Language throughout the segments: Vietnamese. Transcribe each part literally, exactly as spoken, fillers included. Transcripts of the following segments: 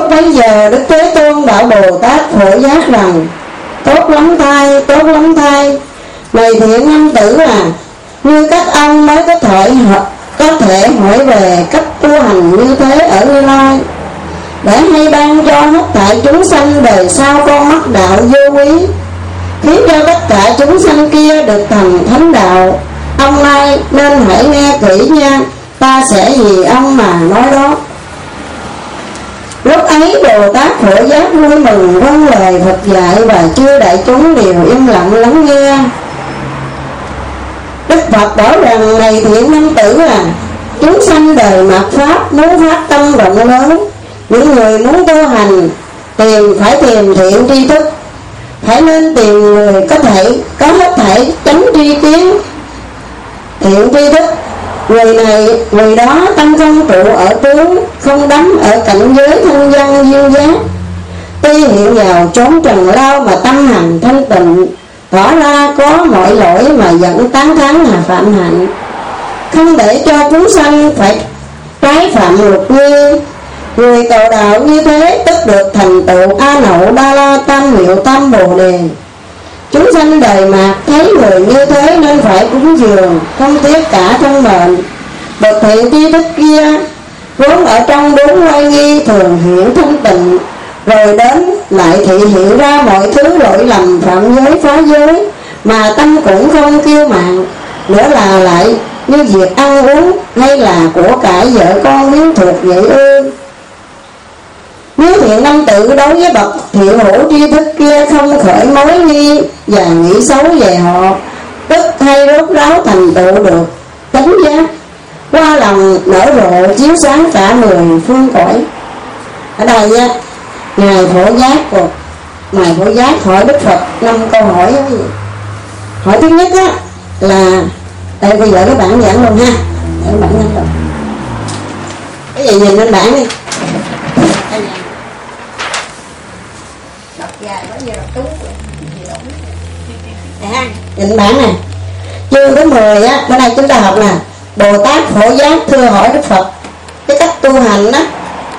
Lúc bấy giờ Đức Thế Tôn bảo Bồ Tát Phổ Giác rằng: tốt lắm thay, tốt lắm thay. Này thiện nam tử à, như các ông mới có thể có thể hỏi về cách tu hành như thế ở Như Lai, để hay ban cho hết thảy chúng sanh đời sau con mắt đạo vô quý, khiến cho tất cả chúng sanh kia được thành thánh đạo. Ông nay nên hãy nghe kỹ nha, ta sẽ vì ông mà nói đó. Lúc ấy Bồ Tát Phổ Giác vui mừng vâng lời Phật dạy, và chư đại chúng đều im lặng lắng nghe. Đức Phật bảo rằng: này thiện nam tử à, chúng sanh đời mạt pháp muốn phát tâm rộng lớn. Những người muốn tu hành tìm phải tìm thiện tri thức, phải nên tìm người có thể có hết thảy chánh tri kiến thiện tri thức. Người này, người đó tâm không trụ ở tướng, không đắm ở cảnh giới thanh văn duyên giác. Tuy hiện vào chốn trần lao mà tâm hành thanh tịnh, tỏ ra có mọi lỗi mà vẫn tán thán là phạm hạnh. Không để cho chúng sanh phải trái phạm luật nghi. Người cầu đạo như thế tức được thành tựu A Nậu Đa La Tam Hiệu Tam Bồ Đề. Chúng sanh đời mạt thấy người như thế nên phải cúng dường, không tiếc cả thân mệnh. Bậc thiện tri thức kia vốn ở trong bốn oai nghi thường hiện thanh tịnh, rồi đến lại thị hiện ra mọi thứ lỗi lầm phạm giới phá giới, mà tâm cũng không kiêu mạn. Nữa là lại như việc ăn uống hay là của cải vợ con miếng thuộc vậy ư. Nếu thiện nam tử đối với bậc thiện hữu tri thức kia không khởi mối nghi và nghĩ xấu về họ, tức hay rốt ráo thành tựu được chánh giác, qua lòng nở rộ chiếu sáng cả mười phương cõi. Ở đây á, ngài Phổ Giác của ngài Phổ Giác hỏi Đức Phật năm câu hỏi đó. Hỏi thứ nhất á là, đây bây giờ các bạn giảng luôn ha, các bạn giảng luôn. Cái gì nhìn lên bảng đi. Đọc dài quá giờ đọc tú à, nhìn bảng nè. Chương thứ mười á, bữa nay chúng ta học nè. Bồ Tát Phổ Giác thưa hỏi Đức Phật cái cách tu hành đó.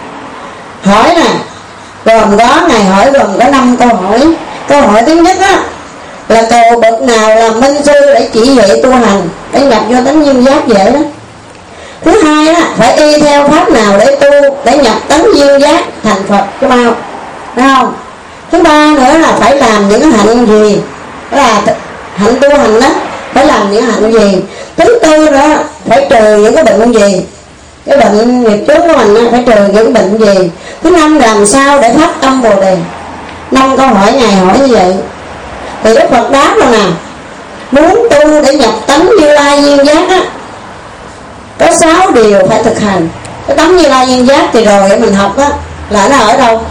Hỏi nè, gồm đó ngài hỏi gồm có năm câu hỏi. Câu hỏi thứ nhất á là cầu bậc nào làm minh sư để chỉ dạy tu hành, để nhập vô tánh duyên giác vậy đó. Thứ hai á, phải y theo pháp nào để tu, để nhập tánh duyên giác thành Phật cho bao, phải không? Thứ ba nữa là phải làm những hạnh gì, đó là hạnh tu hành đó, phải làm những hạnh gì. Thứ tư đó phải trừ những cái bệnh gì, cái bệnh nghiệp trước của mình đó, phải trừ những bệnh gì. Thứ năm làm sao để phát tâm Bồ Đề. Năm câu hỏi ngài hỏi như vậy. Thì Đức Phật đáp rồi nè, muốn tu để nhập tánh Như Lai duyên giác á, có sáu điều phải thực hành. Cái tánh Như Lai duyên giác thì rồi mình học á là nó ở đâu?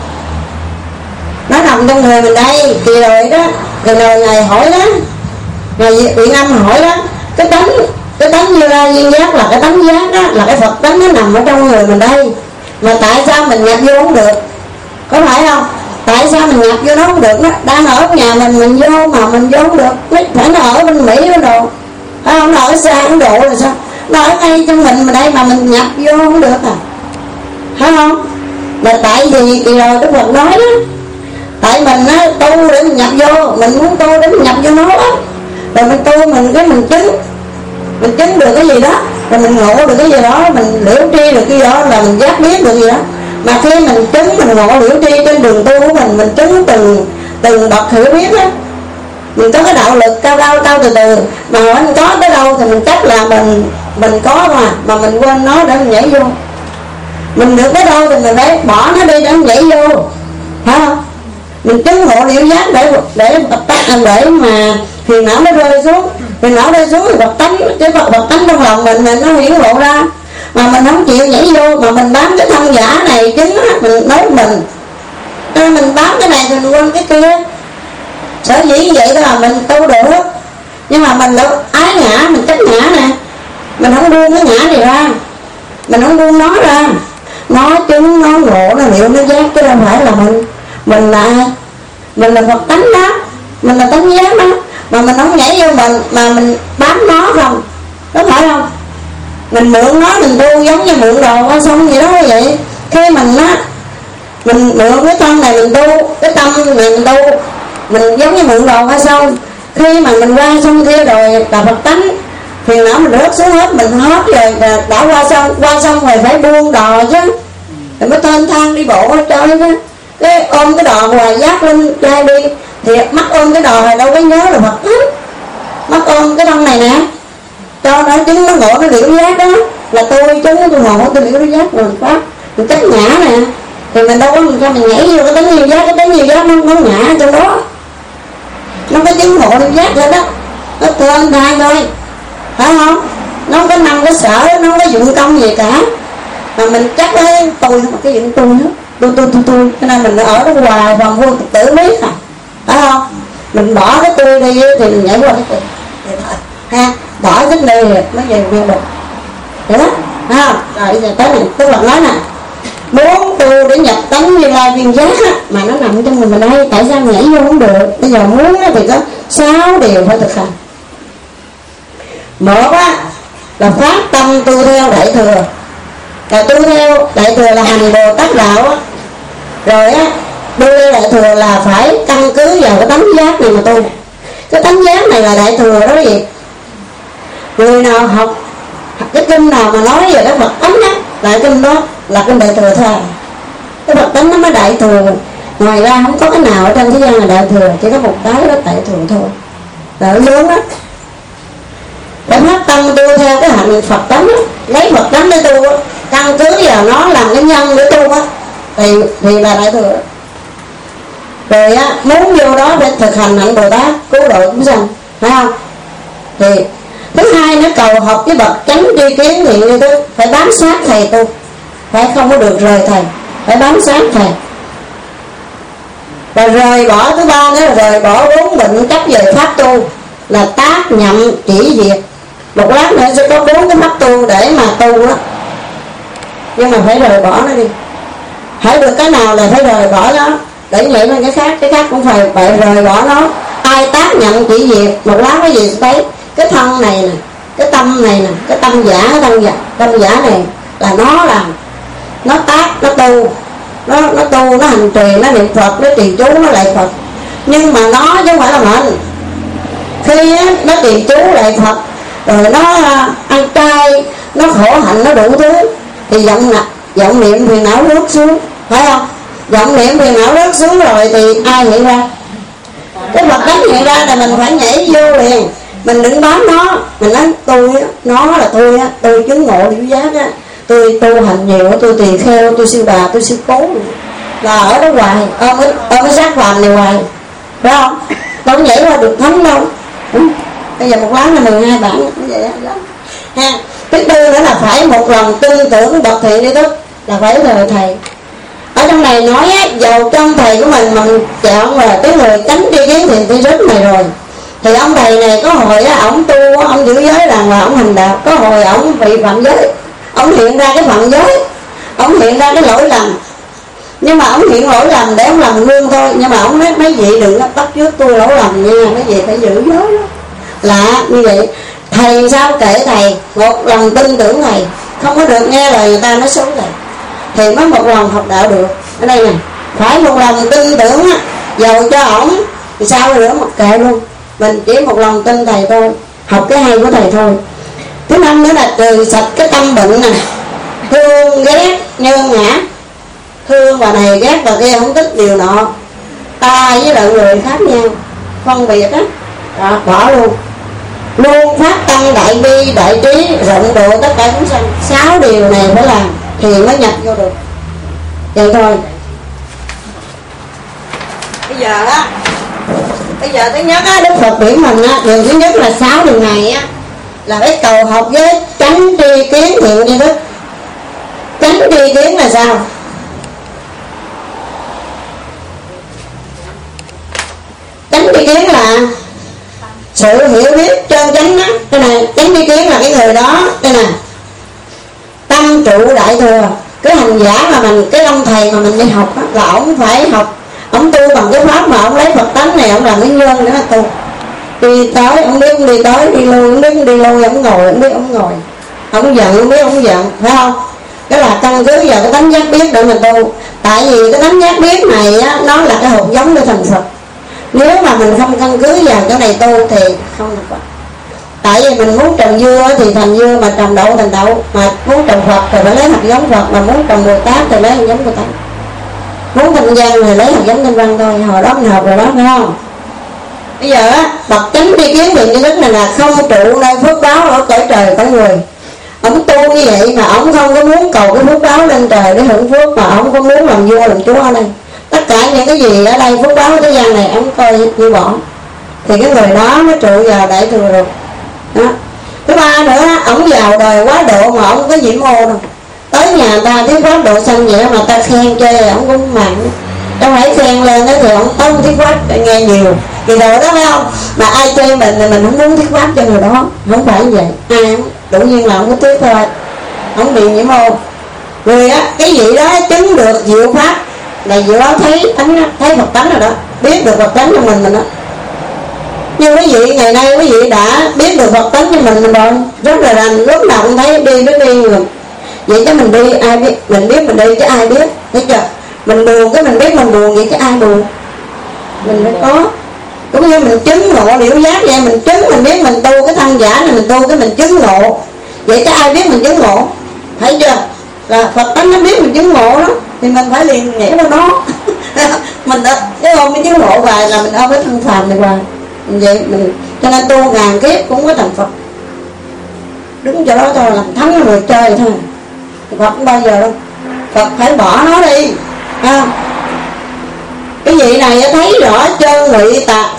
Nó nằm trong người mình đây. Thì rồi đó, rồi rồi ngài hỏi đó, ngài Biện Âm hỏi đó, cái tánh cái tánh Như Lai duyên giác là cái tánh giác đó, là cái Phật tánh nó nằm ở trong người mình đây. Mà tại sao mình nhập vô không được? Có phải không? Tại sao mình nhập vô nó không được? Nó đang ở nhà mình, mình vô mà mình vô không được. Phải nó ở bên Mỹ đó đồ, phải không? Nó ở xa Ấn Độ là sao? Nó ở ngay trong mình mà đây mà mình nhập vô không được à? Phải không? Là tại vì thì rồi Đức Phật nói đó, tại mình á tu để mình nhập vô, mình muốn tu để mình nhập vô nó đó. Rồi mình tu mình cái mình chứng, mình chứng được cái gì đó, rồi mình ngộ được cái gì đó, mình liễu tri được cái gì đó, là mình giác biết được gì đó. Mà khi mình chứng, mình ngộ liễu tri trên đường tu của mình, mình chứng từng từng bậc hiểu biết á, mình có cái đạo lực cao cao cao từ từ. Mà mình có tới đâu thì mình chắc là mình mình có mà mà mình quên nó để mình nhảy vô. Mình được tới đâu thì mình phải bỏ nó đi để mình nhảy vô, phải không? Mình chứng ngộ liễu giác để để để mà phiền não nó rơi xuống, phiền não rơi xuống thì Phật tánh, cái Phật Phật tánh trong lòng mình mình nó hiển lộ ra. Mà mình không chịu nhảy vô, mà mình bám cái thân giả này chứng á, mình nói mình nên mình bám cái này thì mình quên cái kia. Sở dĩ như vậy đó là mình tu được. Nhưng mà mình là ái ngã, mình trách ngã nè, mình không buông cái ngã này ra, mình không buông nó ra. Nó chứng, nó ngộ, nó hiểu, nó giác, chứ không phải là mình. Mình là mình là Phật tánh đó, mình là tánh giác đó. Mà mình không nhảy vô mình, mà mình bám nó không, có phải không? Mình mượn nó, mình tu giống như mượn đồ qua sông vậy đó vậy. Khi mình á mình mượn cái thân này mình tu, cái tâm này mình tu, mình giống như mượn đồ hay xong. Khi mà mình qua xong kia rồi là Phật tánh, phiền não mình rớt xuống hết, mình hết rồi, đã qua xong, qua xong rồi phải buông đò chứ, rồi mới thênh thang đi bộ ở chơi chứ. Cái ôm cái đò hoài giác lên trai đi, thì mắt ôm cái đò này đâu có nhớ là Phật tánh. Mắt ôm cái thân này nè, cho nó chứng nó ngộ nó liễu giác đó, là tôi chứng tôi ngộ tôi liễu giác rồi pháp, mình cách ngã nè, thì mình đâu có mình cho mình nhảy vô cái tánh nhiều giác, cái tánh nhiều giác nó nó ngã trong đó, nó có chứng ngộ liễu giác rồi đó, nó thơm than thôi, phải không? Nó không có nằm cái sở, nó không có dụng công gì cả, mà mình chắc đấy tôi không cái dụng tôi nữa, tôi tôi tôi tôi, cho nên mình ở đó hoài vòng vô tự biết à, phải không? Mình bỏ cái tôi đi thì mình nhảy qua cái tôi ha, bỏ cái này nó về nghe được vậy đó ha. Rồi giờ tới này tức là nói nè, muốn tu để nhập tánh Như Lai viên giác á, mà nó nằm trong mình mình đây, tại sao nhảy vô không được? Bây giờ muốn thì có sáu điều phải thực hành. Một á là phát tâm tu theo Đại Thừa, là tu theo Đại Thừa là hành Bồ Tát đạo á. Rồi á tu theo Đại Thừa là phải căn cứ vào cái tánh giác này mà tu. Cái tánh giác này là Đại Thừa đó gì? Người nào học cái kinh nào mà nói về cái Phật tánh á, lại kinh đó là kinh Đại Thừa thôi. Cái Phật tánh nó mới Đại Thừa, ngoài ra không có cái nào ở trên thế gian là Đại Thừa, chỉ có một cái đó Đại Thừa thôi, là nó lớn đó. Để phát tâm tu theo cái hạnh Phật tánh á, lấy Phật tánh để tu á, căn cứ vào nó làm cái nhân để tu á, thì thì là Đại Thừa. Rồi á muốn vô đó để thực hành hạnh Bồ Tát cứu độ chúng sanh, phải không? Thì thứ hai nó cầu học với bậc chánh tri kiến thì như thế, phải bám sát thầy tu, phải không có được rời thầy, phải bám sát thầy. Và rời bỏ thứ ba nữa là rời bỏ bốn bệnh chấp về pháp tu, là tác nhậm chỉ diệt. Một lát nữa sẽ có bốn cái pháp tu để mà tu đó, nhưng mà phải rời bỏ nó đi. Phải được cái nào là phải rời bỏ nó để nhảy lên cái khác, cái khác cũng phải phải rời bỏ nó. Ai tác nhận chỉ diệt, một lát cái gì sẽ thấy cái thân này nè, cái tâm này nè, cái tâm giả, cái tâm giả, tâm giả này là nó làm, nó tác, nó tu, nó nó tu, nó hành trì, nó niệm Phật, nó trì chú, nó lại Phật. Nhưng mà nó chứ không phải là mình. Khi á, nó trì chú lại Phật, rồi nó ăn chay, nó khổ hạnh, nó đủ thứ, thì vọng vọng niệm phiền não rớt xuống, phải không? Vọng niệm phiền não rớt xuống rồi thì ai hiện ra? Cái Phật tánh hiện ra là mình phải nhảy vô liền. Mình đừng bám nó, mình nói tôi á, nó là tôi á, tôi chứng ngộ điển giác á, tôi tu hành nhiều, tôi tỳ kheo, tôi sư bà, tôi sư cố, là ở đó hoài, ôm cái, ôm cái xác phàm này hoài, phải không? Đâu có nhảy qua được thánh đâu. Ừ. Bây giờ một láng là mười hai bản như vậy đó. Ha. Thứ tư nữa là phải một lòng tin tưởng bậc thiện tri thức, là phải lời thầy. Ở trong này nói á, dầu trong thầy của mình mà mình chọn là cái người chánh tri kiến thiện tri thức này rồi, thì ông thầy này có hồi á, ổng tu, ông giữ giới rằng là ổng hành đạo, có hồi ổng bị phạm giới, ổng hiện ra cái phạm giới, ổng hiện ra cái lỗi lầm, nhưng mà ổng hiện lỗi lầm để ổng làm gương thôi. Nhưng mà ổng nói mấy vị đừng có bắt chước tôi lỗi lầm nha, mấy vị phải giữ giới đó. Lạ như vậy. Thầy sao kể thầy, một lòng tin tưởng thầy, không có được nghe lời người ta nói xấu thầy, thì mới một lòng học đạo được. Ở đây nè, phải một lòng tin tưởng á, dầu cho ổng thì sao nữa một kệ luôn, mình chỉ một lòng tin thầy thôi, học cái hay của thầy thôi. Thứ năm nữa là trừ sạch cái tâm bệnh nè, thương ghét nhơn ngã, thương bà này ghét bà kia, không thích điều nọ, ta với lại người khác nhau, phân biệt á, đó, bỏ luôn. Luôn phát tâm đại bi đại trí, rộng độ tất cả chúng sanh. Sáu điều này phải làm thì mới nhập vô được. Vậy thôi. Bây giờ á, bây giờ thứ nhất á, Đức Phật biển mình á, điều thứ nhất là sáu điều này á, là phải cầu học với chánh tri kiến thiện tri thức. Chánh tri kiến là sao? Chánh tri kiến là sự hiểu biết chân chánh á. Cái này chánh tri kiến là cái người đó, cái này tâm trụ đại thừa. Cái hành giả mà mình, cái ông thầy mà mình đi học á, là ổng phải học, ổng tu bằng cái pháp mà ổng lấy Phật tánh này, ổng làm cái nhân để mà tu. Đi tới, ổng biết ổng đi tới, đi lui, ổng biết ổng đi lui, ổng ngồi, ổng biết ổng ngồi, ổng giận, ổng biết ổng giận, phải không? Cái là căn cứ vào cái tánh giác biết để mình tu. Tại vì cái tánh giác biết này á, nó là cái hột giống để thành Phật. Nếu mà mình không căn cứ vào cái này tu thì không được Phật. Tại vì mình muốn trồng dưa thì thành dưa, mà trồng đậu thành đậu, mà muốn trồng Phật thì phải lấy hạt giống Phật, mà muốn trồng Bồ Tát thì lấy hạt giống Bồ Tát, muốn thanh văn thì lấy hạt giống thanh văn thôi. Hồi đó mình học rồi đó, phải không? Bây giờ á, bậc chánh tri kiến thiện như đức này là không trụ nơi phước báo ở cõi trời cõi người. Ông tu như vậy mà ông không có muốn cầu cái phước báo lên trời để hưởng phước, mà ông có muốn làm vua làm chúa ở đây. Tất cả những cái gì ở đây phước báo thế gian này ông coi như bỏ, thì cái người đó mới trụ vào đại thừa rồi đó. Thứ ba nữa, ổng vào đời quá độ mà ổng có nhiễm ô đâu. Tới nhà người ta thuyết pháp độ sanh vậy mà ta khen chê ổng cũng mặn. Đâu phải khen lên đó thì ổng tông thuyết pháp nghe nhiều thì đồ đó phải không? Mà ai chê mình thì mình không muốn thuyết pháp cho người đó, không phải như vậy. Ai cũng tự nhiên là ổng có thuyết thôi, ổng bị nhiễm ô. Rồi á, cái vị đó chứng được diệu pháp là diệu đó thấy tánh, thấy Phật tánh rồi đó, biết được Phật tánh cho mình mình đó. Nhưng quý vị ngày nay quý vị đã biết được Phật tánh cho mình mình rồi, rất là rành, lúc nào cũng thấy đi nó đi rồi. Vậy chứ mình đi ai biết, mình biết mình đi chứ ai biết, thấy chưa? Mình buồn cái mình biết mình buồn, vậy chứ ai buồn? Mình phải có. Cũng như mình chứng ngộ điệu giác vậy, mình chứng mình biết mình tu cái thân giả này, mình tu cái mình chứng ngộ. Vậy chứ ai biết mình chứng ngộ? Thấy chưa? Là Phật tánh nó biết mình chứng ngộ đó, thì mình phải liền nhảy vào đó. Mình đã, chứ ôm cái chứng ngộ hoài là mình ôm cái thân phàm này hoài. Vậy mình, cho nên tu ngàn kiếp cũng có thành Phật. Đứng chỗ đó thôi làm thắng người chơi thôi. Phật không bao giờ đâu. Phật phải bỏ nó đi. À, cái vị này thấy rõ chân ngụy tà